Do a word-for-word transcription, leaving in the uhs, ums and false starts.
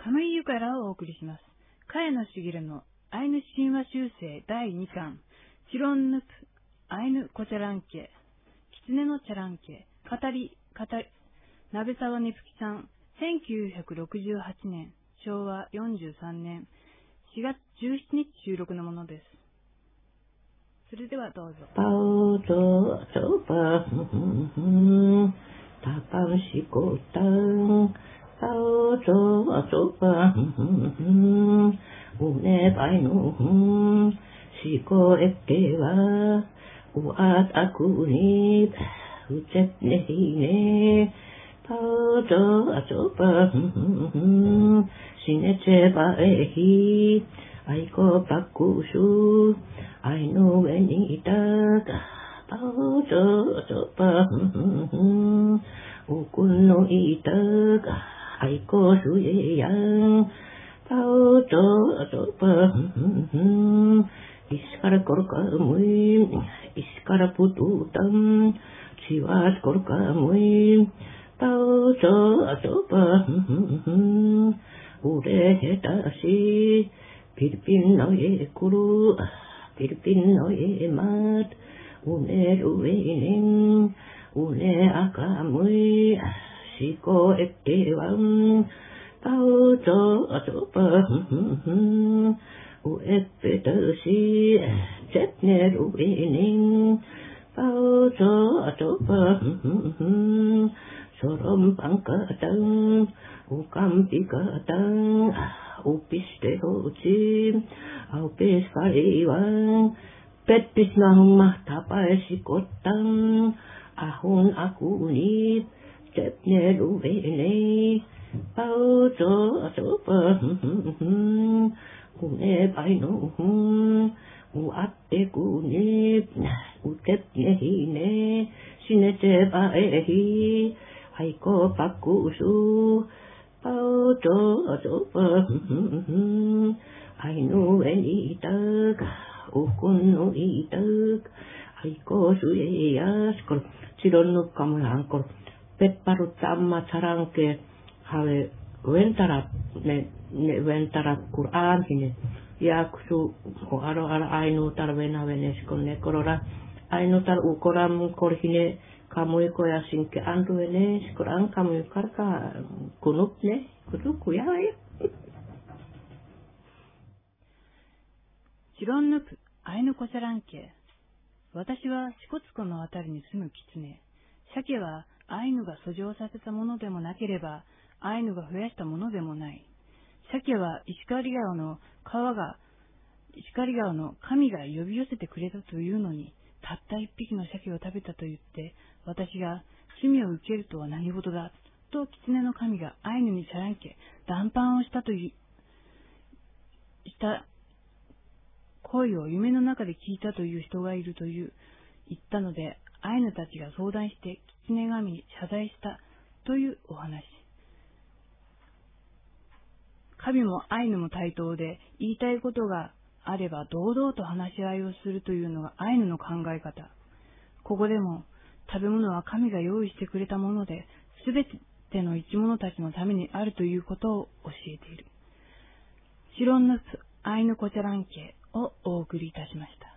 亀井由からお送りします。茅野茂のアイヌ神話修正だいにかん、チロンヌプ、アイヌコチャランケ、狐のチャランケ、語り、語り、鍋沢ねぷきさん、せんきゅうひゃくろくじゅうはちねん、しょうわよんじゅうさんねん、しがつじゅうしちにち収録のものです。それではどうぞ。 パオゾゾバンタパンシコタンパオゾゾバンウネバイノシコエケワウアタクニウチェネヒネパオゾゾバンシネチェバエヒアイコパクシュアイノウエニタカパオゾゾパンウクノイタカアイコスエヤンパオゾゾパンイスカラコルカムイイスカラプトタンチワスコルカムイパオゾゾパンウレヘタシピリピンのエクルピリピンのエマッウネルウェイニンウネアカムイシコエケワンパオゾゾパンウエペタシジェネルウェイニンパオゾゾパンソロンパンカタンウカンピカタンUpiste hoci, aupis pariwan, petis mahumah tapai sikotang, ahun aku nip, cepne luwene, pauzo asopa, une paino, uate kunip, utepne hine, sinete paehi, aiko pakusu, Pauzo zopa ainu enitag ukunu itag aiko suyas kor silonu kamangkor pepparut sama sarangke have wentara ne ne wentara Quran hine yaksu aro ara ainu tarvena venes konne korora ainu tar ukoram kor hine kamu iko ya singke andu ene sekurang kamu karka kunup ne kutuku ya ya チロンヌプ、アイヌコチャランケ。私は支笏湖のあたりに住む狐。鮭はアイヌが遡上させたものでもなければ、アイヌが増やしたものでもない。鮭は石狩川の川が、石狩川の神が呼び寄せてくれたというのに、たった一匹の鮭を食べたと言って、私が罪を受けるとは何事だ、と狐の神がアイヌにチャランケ、談判をしたという、した声を夢の中で聞いたという人がいるという、言ったので、アイヌたちが相談して狐神に謝罪したというお話。神もアイヌも対等で、言いたいことがあれば堂々と話し合いをするというのがアイヌの考え方。ここでも食べ物は神が用意してくれたもので、すべての生き物たちのためにあるということを教えている。チロンヌプアイヌコチャランケをお送りいたしました。